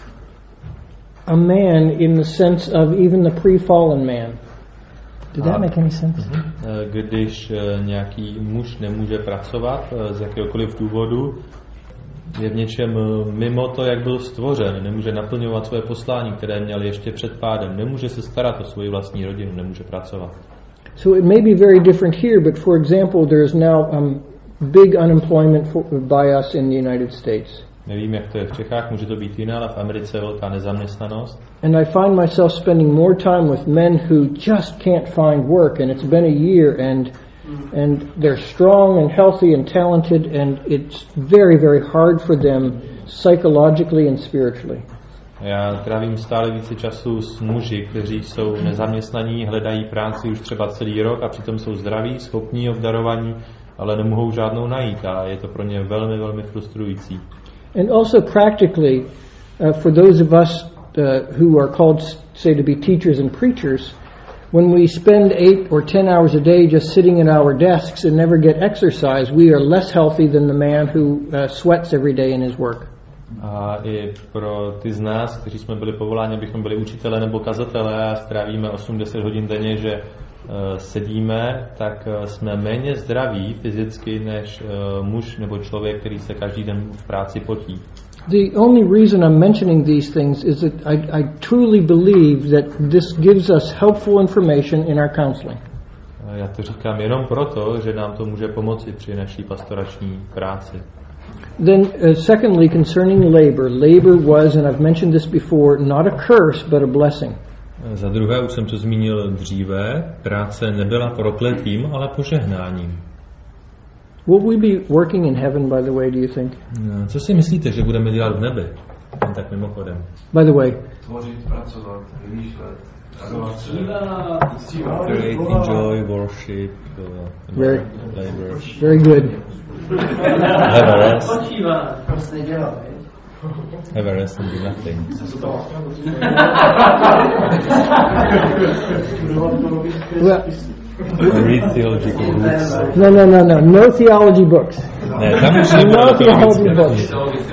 a man in the sense of even the pre-fallen man. Did that make any sense? Když nějaký muž nemůže pracovat z jakéhokoliv důvodu, je v něčem mimo to, jak byl stvořen, nemůže naplňovat své poslání, které měl ještě před pádem, nemůže se starat o svoji vlastní rodinu, nemůže pracovat. So it may be very different here, but for example, there is now um, big unemployment for, by us in the United States. Nevím, jak to je v Čechách, může to být jiné, ale v Americe je velká nezaměstnanost. And I find myself spending more time with men who just can't find work, and it's been a year, and and they're strong and healthy and talented, and it's very, very hard for them psychologically and spiritually. Já trávím stále více času s muži, kteří jsou nezaměstnaní, hledají práci už třeba celý rok a přitom jsou zdraví, schopní, obdarovaní, ale nemohou žádnou najít a je to pro ně velmi, velmi frustrující. And also practically, uh, for those of us uh, who are called, say, to be teachers and preachers, when we spend eight or ten hours a day just sitting at our desks and never get exercise, we are less healthy than the man who uh, sweats every day in his work. A i pro ty z nás, kteří jsme byli povoláni, abychom byli učitelé nebo kazatelé a strávíme osm deset hodin denně, že uh, sedíme, tak uh, jsme méně zdraví fyzicky než uh, muž nebo člověk, který se každý den v práci potí. The only reason I'm mentioning these things is that I, I truly believe that this gives us helpful information in our counseling. Já to říkám jenom proto, že nám to může pomoci při naší pastorační práci. Then, uh, secondly, concerning labor, labor was, and I've mentioned this before, not a curse, but a blessing. Za druhé, už jsem to zmínil dříve, práce nebyla prokletím, ale požehnáním. Will we be working in heaven, by the way, do you think? No, co si myslíte, že budeme dělat v nebi? Tak mimochodem. By the way. Tvořit, pracovat, vymýšlet, radovat se. Create, enjoy, worship, uh, very, labor. Very good. Have a rest. Have a rest and do nothing. Well, read theological books. No, no, no, no. No theology books. Ne, tam už no theology books.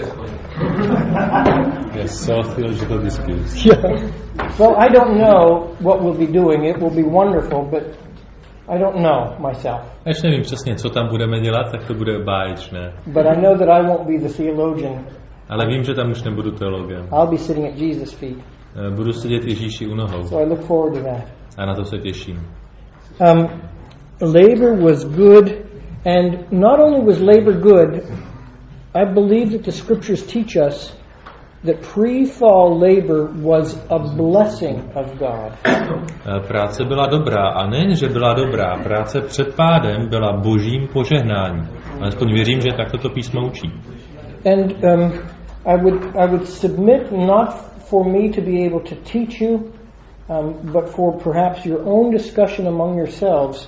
Yes, so theological disputes. Yeah. Well, I don't know what we'll be doing. It will be wonderful, but I don't know myself. Ještě nevím přesně, co tam budeme dělat, tak to bude báječné. But I know that I won't be the theologian. Ale vím, že tam už nebudu teologem. I'll be sitting at Jesus' feet. Budu sedět Ježíši u nohou. So I look forward to that. A na to se těším. Um, labor was good, and not only was labor good, I believe that the scriptures teach us that pre-fall labor was a blessing of God. Práce byla dobrá, a nejen, že byla dobrá, práce před pádem byla božím požehnáním. Alespoň věřím, že takto to písmo učí. And um, I would I would submit not for me to be able to teach you, um, but for perhaps your own discussion among yourselves.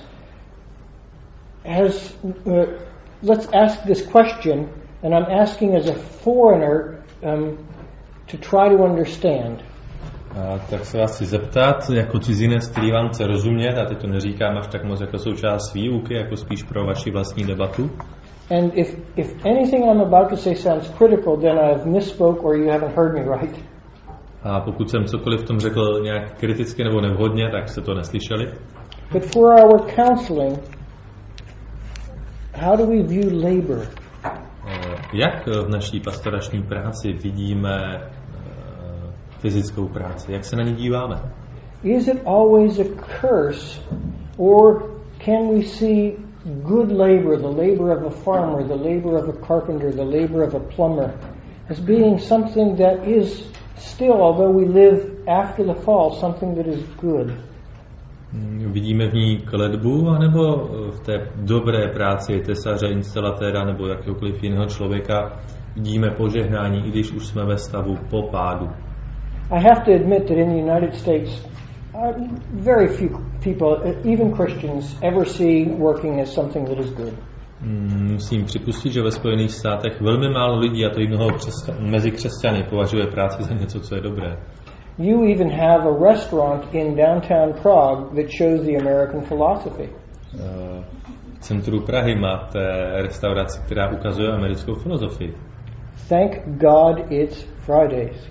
As uh, let's ask this question, and I'm asking as a foreigner um, to try to understand. A tak se vás chci zeptat, jako cizinec, který vám chce rozumět, a teď to neříkám až tak moc jako součást výuky, jako spíš pro vaši vlastní debatu. And if if anything I'm about to say sounds critical, then I've misspoke or you haven't heard me right. A pokud jsem cokoliv v tom řekl nějak kriticky nebo nevhodně, tak jste to neslyšeli. But for our counseling, how do we view labor? Jak v naší pastorační práci vidíme fyzickou práci? Jak se na ní díváme? Is it always a curse, or can we see good labor, the labor of a farmer, the labor of a carpenter, the labor of a plumber, as being something that is still, although we live after the fall, something that is good? Vidíme v ní kletbu, anebo v té dobré práci tesaře, instalatéra nebo jakéhokoliv jiného člověka vidíme požehnání, i když už jsme ve stavu po pádu? I have to admit that in the United States, uh, very few people, even Christians, ever see working as something that is good. Musím připustit, že ve Spojených státech velmi málo lidí, a to i mnoho křesťan, mezi křesťany, považuje práci za něco, co je dobré. You even have a restaurant in downtown Prague that shows the American philosophy. V centru Prahy máte restauraci, která ukazuje americkou filozofii. Thank God it's Fridays.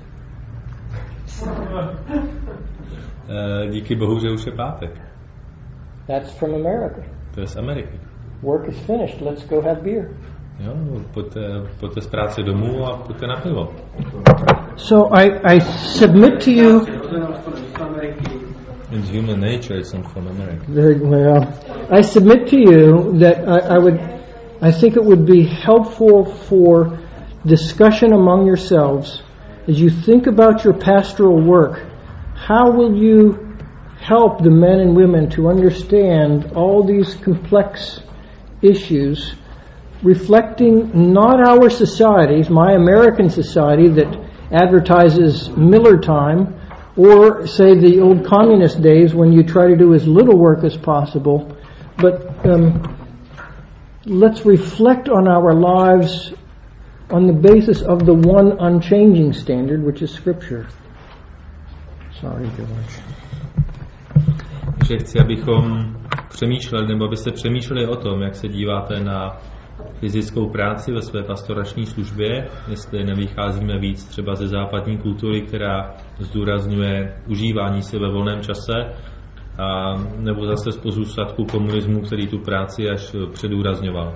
Uh, díky Bohu, že už je pátek. That's from America. To je z Ameriky. Work is finished. Let's go have beer. Jo, pojďte, pojďte z práce domů a pojďte na pivo. So I, I submit to you. It's human nature, it's not from America. Very well. I submit to you that I, I would, I think it would be helpful for discussion among yourselves as you think about your pastoral work. How will you help the men and women to understand all these complex issues, reflecting not our societies, my American society that advertises Miller time, or say the old communist days when you try to do as little work as possible, but um, let's reflect on our lives on the basis of the one unchanging standard, which is Scripture. Sorry, George. Že chci, abychom přemýšleli, nebo abyste přemýšleli o tom, jak se díváte na fyzickou práci ve své pastorační službě, jestli nevycházíme víc třeba ze západní kultury, která zdůrazňuje užívání si ve volném čase, a nebo zase z pozůstatku komunismu, který tu práci až předůrazňoval.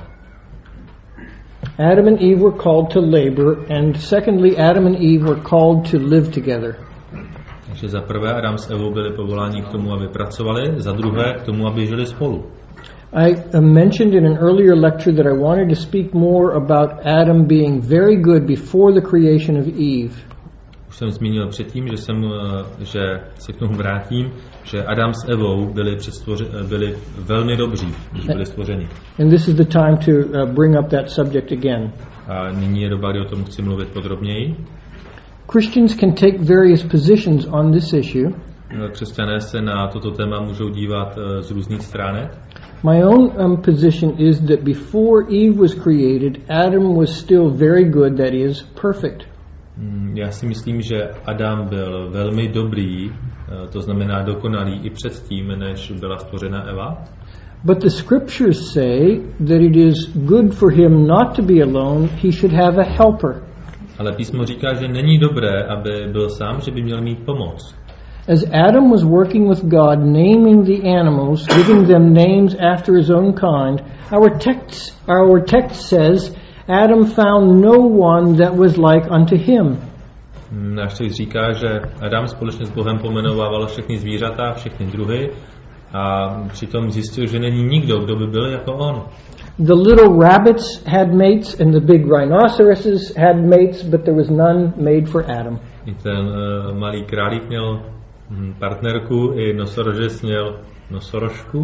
Adam and Eve were called to labor, and secondly, Adam and Eve were called to live together. Takže za prvé Adam s Evou byli povoláni k tomu, aby pracovali, za druhé k tomu, aby žili spolu. I mentioned in an earlier lecture that I wanted to speak more about Adam being very good before the creation of Eve. Už jsem zmínil předtím, že jsem, že se k tomu vrátím, že Adam s Evou byli, byli velmi dobří, když byli stvořeni. And this is the time to uh, bring up that subject again. A nyní je doba, kdy o tom chci mluvit podrobněji. Christians can take various positions on this issue. Křesťané se na toto téma můžou dívat uh, z různých stránek. My own um, position is that before Eve was created, Adam was still very good, that is, perfect. Já si myslím, že Adam byl velmi dobrý, to znamená dokonalý i předtím, než byla stvořena Eva. But the scriptures say that it is good for him not to be alone, he should have a helper. Ale písmo říká, že není dobré, aby byl sám, že by měl mít pomoc. As Adam was working with God, naming the animals, giving them names after his own kind, our text, our text says, Adam found no one that was like unto him. Náš text říká, že Adam společně s Bohem pomenovával všechny zvířata, všechny druhy, a přitom zjistil, že není nikdo, kdo by byl jako on. The little rabbits had mates and the big rhinoceroses had mates, but there was none made for Adam. I ten uh, malý králík měl hm, partnerku, i nosorožec měl nosorožku.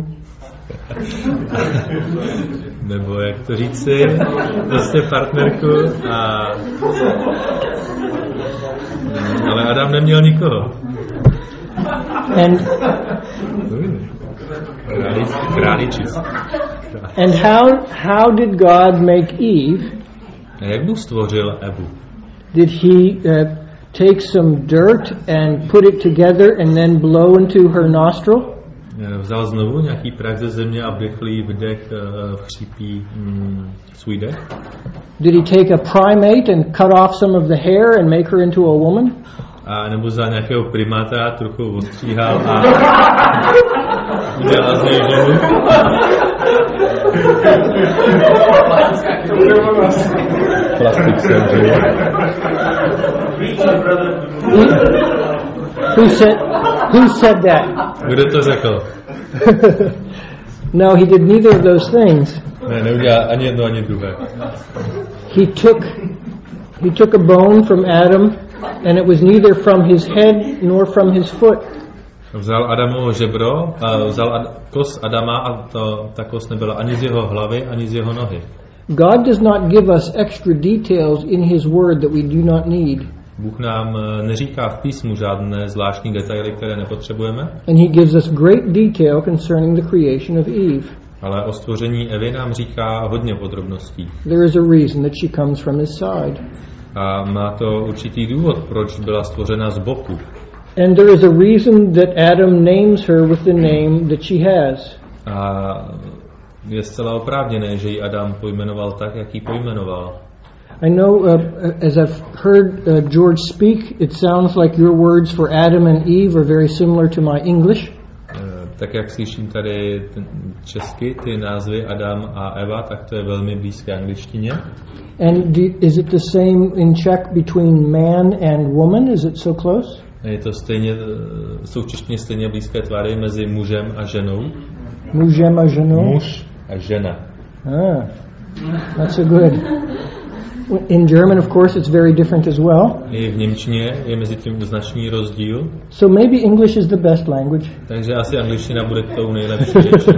Nebo jak to říci, prostě partnerku, a ale Adam neměl nikoho. And Králičic. And how how did God make Eve? A jak Bůh stvořil Evu? Did he uh, take some dirt and put it together and then blow into her nostril? Vzal znovu nějaký prach ze země a vdechl jí vdech, uh, vchřípí mm, svůj dech? Did he take a primate and cut off some of the hair and make her into a woman? A nebo za nějakého primáta trochu odstříhal a udělal z něj ženu? Plastik jsem, že Who said, who said that? Kdo to řekl? No, he did neither of those things. Ne, neudělal ani jedno, ani druhé. He took, he took a bone from Adam, and it was neither from his head nor from his foot. Vzal Adamovo žebro, a vzal ad, kos Adama a to, ta kos nebyla ani z jeho hlavy, ani z jeho nohy. God does not give us extra details in his word that we do not need. Bůh nám neříká v písmu žádné zvláštní detaily, které nepotřebujeme. And he gives us great detail concerning the creation of Eve. Ale o stvoření Evy nám říká hodně podrobností. There is a reason that she comes from his side. A má to určitý důvod, proč byla stvořena z boku. And there is a reason that Adam names her with the name that she has. A je zcela oprávněné, že ji Adam pojmenoval tak, jak ji pojmenoval. I know, uh, as I've heard uh, George speak, it sounds like your words for Adam and Eve are very similar to my English. Uh, tak jak slyším tady ten česky, ty názvy Adam a Eva, tak to je velmi blízké angličtině. And do, is it the same in Czech between man and woman? Is it so close? Je to stejně, jsou v češtině stejně blízké tvary mezi mužem a ženou. Mužem a ženou? Muž a žena. Ah, that's so good. In German, of course, it's very different as well. I v němčině je mezi tím značný rozdíl. So maybe English is the best language. Takže asi angličtina bude tou nejlepší řečí.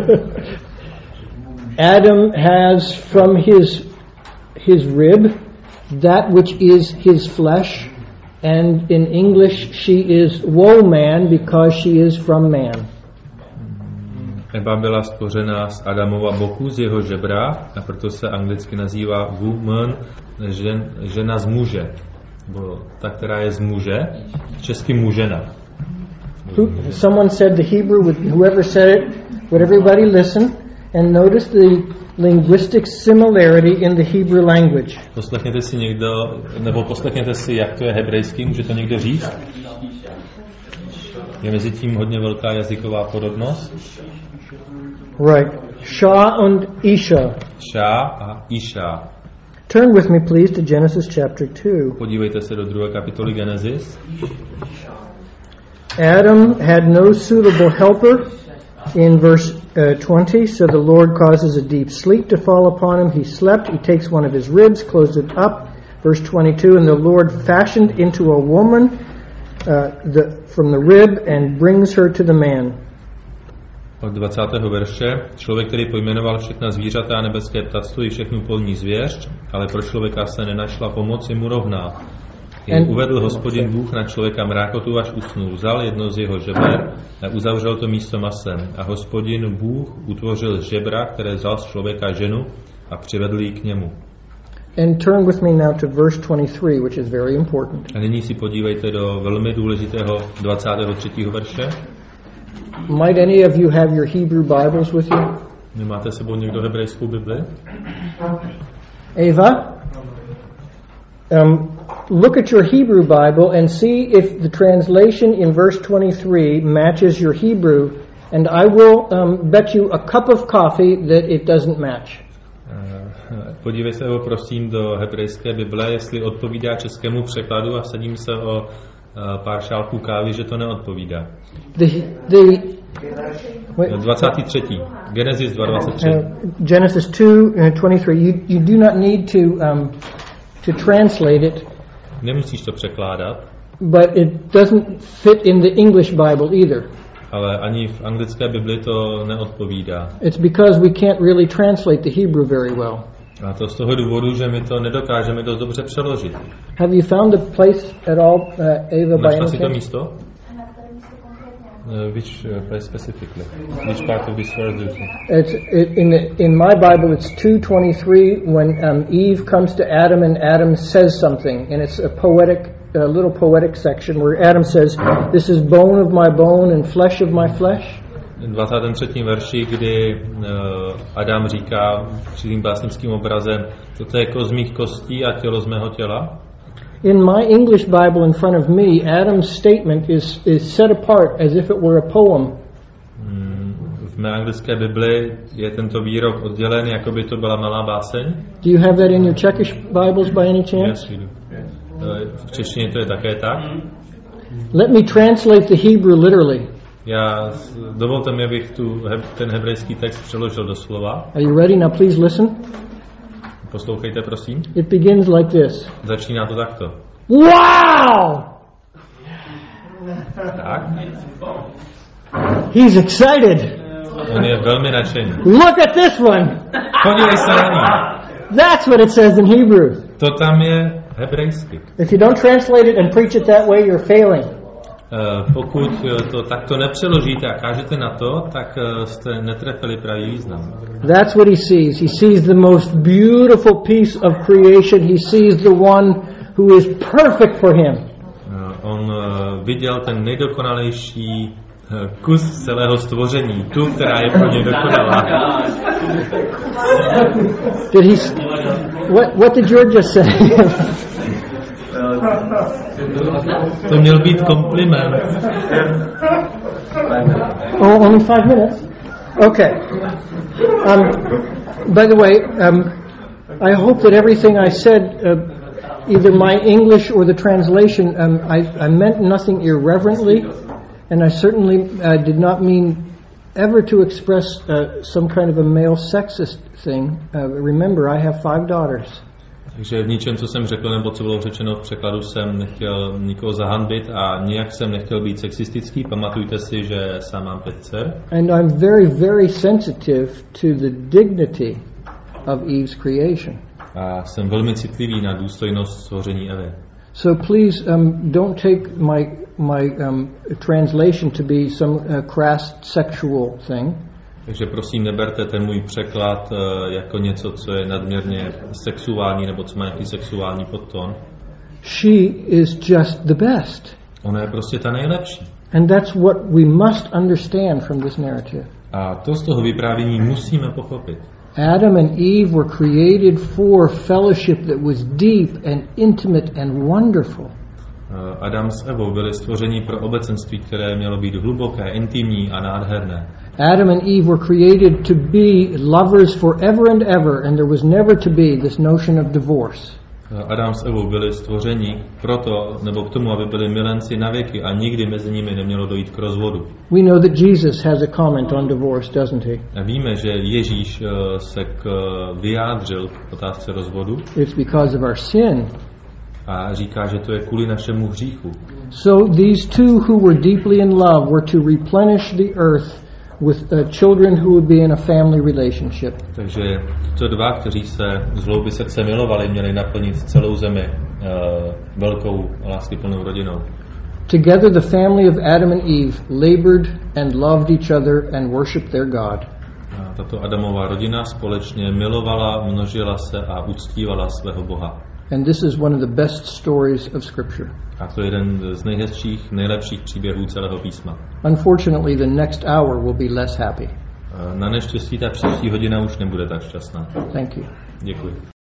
Adam has from his his rib that which is his flesh, and in English she is woman because she is from man. Eva byla stvořena z Adamova boku, z jeho žebra, a proto se anglicky nazývá woman, žen, žena z muže, bo ta, která je z muže, česky mužena. Who, someone said the Hebrew, whoever said it, would everybody listen and notice the linguistic similarity in the Hebrew language. Poslechněte si někdo, nebo poslechněte si, jak to je hebrejský, může to někdo říct? Je mezi tím hodně velká jazyková podobnost. Right. Shah und Isha. Shah a Isha. Turn with me please to Genesis chapter two. Podívejte se do druhé kapitoly Genesis. Adam had no suitable helper in verse uh, twenty, so the Lord causes a deep sleep to fall upon him. He slept, he takes one of his ribs, closed it up. Verse twenty-two, and the Lord fashioned into a woman uh, the, from the rib and brings her to the man. Od dvacátého verše, člověk, který pojmenoval všechna zvířata a nebeské ptactvo i všechnu polní zvěř, ale pro člověka se nenašla pomoc, je mu rovná. Jen uvedl Hospodin Bůh na člověka mrákotu, až usnul. Vzal jedno z jeho žeber a uzavřel to místo masem. A Hospodin Bůh utvořil z žebra, které vzal z člověka ženu a přivedl ji k němu. And turn with me now to verse twenty-three, which is very important. A nyní si podívejte do velmi důležitého dvacátého třetího verše. Might any of you have your Hebrew Bibles with you? Nemáte sebou někdo hebrejskou Bibli? Ava? Um, look at your Hebrew Bible and see if the translation in verse twenty-three matches your Hebrew, and I will um, bet you a cup of coffee that it doesn't match. Podívej se ho prosím do hebrejské Bible, jestli odpovídá českému překladu, a sadím se o uh, pár šálků kávy, že to neodpovídá. The, the, dvacátý třetí Genesis dva dvacet tři. Uh, Genesis two twenty-three. You, you do not need to um, to translate it. Nemusíš to překládat. But it doesn't fit in the English Bible either. Ale ani v anglické Bibli to neodpovídá. It's because we can't really translate the Hebrew very well. A to z toho důvodu, že my to nedokážeme dost dobře přeložit. Have you found the place at all, uh, Ava, by Našla any si to chance? místo? Uh, which uh, place specifically? Which part of this verse do you think? It's it, in the, in my Bible. It's two twenty-three when um, Eve comes to Adam and Adam says something, and it's a poetic, a little poetic section where Adam says, "This is bone of my bone and flesh of my flesh." V dvacátém třetím verši, kdy uh, Adam říká při básnickým obrazem, toto je kost z mých kostí a tělo z mého těla. In my English Bible in front of me, Adam's statement is is set apart as if it were a poem. V mé anglické Bibli je tento výrok oddělen, jako by to byla malá báseň. Do you have that in your Czechish Bibles by any chance? Yes, we do. V češtině to je také tak. Let me translate the Hebrew literally. Já, dovolte mi, abych tu, ten hebrejský text přeložil do slova. Are you ready? Now please listen. Poslouchejte, prosím. It begins like this. Začíná to takto. Wow! Tak. He's excited. On je velmi nadšený. Look at this one. Podívej se na ní. That's what it says in Hebrew. To tam je hebrejsky. If you don't translate it and preach it that way, you're failing. Uh, pokud to takto nepřeložíte a kážete na to, tak uh, jste netrefili pravý význam. That's what he sees. He sees the most beautiful piece of creation. He sees the one who is perfect for him. Uh, on uh, viděl ten nejdokonalejší uh, kus celého stvoření, tu, která je pro něj dokonalá. Did he What, what did George just say? To měl být kompliment. Oh, only five minutes? Okay. Um, by the way, um, I hope that everything I said, uh, either my English or the translation, um, I, I meant nothing irreverently, and I certainly uh, did not mean ever to express uh, some kind of a male sexist thing. Uh, remember, I have five daughters. Takže v ničem, co jsem řekl, nebo co bylo řečeno v překladu, jsem nechtěl nikoho zahanbit a nijak jsem nechtěl být sexistický. Pamatujte si, že sám mám pět dcer. And I'm very, very sensitive to the dignity of Eve's creation. A jsem velmi citlivý na důstojnost stvoření Evy. So please um, don't take my my um, translation to be some uh, crass sexual thing. Takže prosím, neberte ten můj překlad uh, jako něco, co je nadměrně sexuální nebo co má nějaký sexuální podton. She is just the best. Ona je prostě ta nejlepší. And that's what we must understand from this narrative. A to z toho vyprávění musíme pochopit. Adam and Eve were created for fellowship that was deep and intimate and wonderful. Adam s Evou byli stvoření pro obecenství, které mělo být hluboké, intimní a nádherné. Adam and Eve were created to be lovers forever and ever, and there was never to be this notion of divorce. Adam s Evou byli stvoření proto, nebo k tomu, aby byli milenci na věky a nikdy mezi nimi nemělo dojít k rozvodu. We know that Jesus has a comment on divorce, doesn't he? A víme, že Ježíš se k, vyjádřil k otázce rozvodu. It's because of our sin. A říká, že to je kvůli našemu hříchu. So these two who were deeply in love were to replenish the earth with uh, children who would be in a family relationship. Takže to dva, kteří se z hloubi srdce milovali, měli naplnit celou zemi uh, velkou láskyplnou rodinou. Together the family of Adam and Eve labored and loved each other and worshipped their God. A tato Adamová rodina společně milovala, množila se a uctívala svého Boha. And this is one of the best stories of Scripture. A to je jeden z nejhezčích, nejlepších příběhů celého písma. Unfortunately, the next hour will be less happy. Na neštěstí ta příští hodina už nebude tak šťastná. Thank you. Děkuji.